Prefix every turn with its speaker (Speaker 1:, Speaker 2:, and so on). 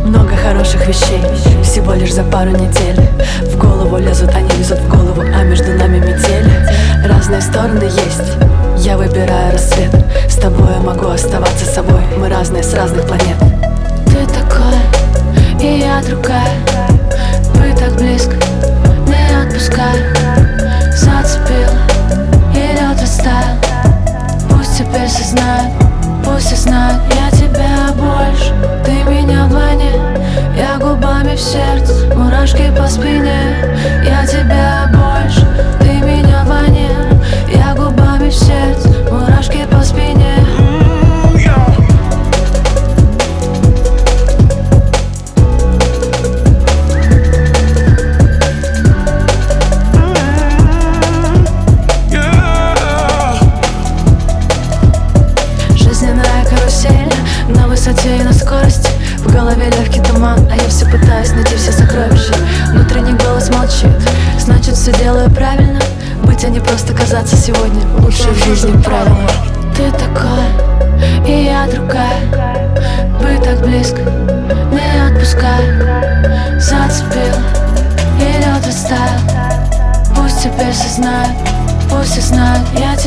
Speaker 1: Много хороших вещей, всего лишь за пару недель. В голову лезут, они лезут в голову, а между нами метель. Разные стороны есть, я выбираю рассвет. С тобой я могу оставаться собой, мы разные с разных планет.
Speaker 2: Ты такой, и я другая. Мы так близко, не отпускай. Зацепил, и лед растаял. Пусть теперь все знают, пусть все знают. Я тебя больше, ты меня вдвойне. Я губами в сердце, мурашки по спине. Я тебя больше, ты меня вдвойне. Я губами в сердце, мурашки по спине. Жизненная карусель на высоте и на скорости. В голове легкий туман, а я все пытаюсь найти все сокровища. Внутренний голос молчит, значит все делаю правильно. Быть, а не просто казаться сегодня лучшей в жизни правильно. Ты такой, и я другая. Быть так близко, не отпускай. Зацепил, и лед растаял. Пусть теперь все знают, пусть все знают. Я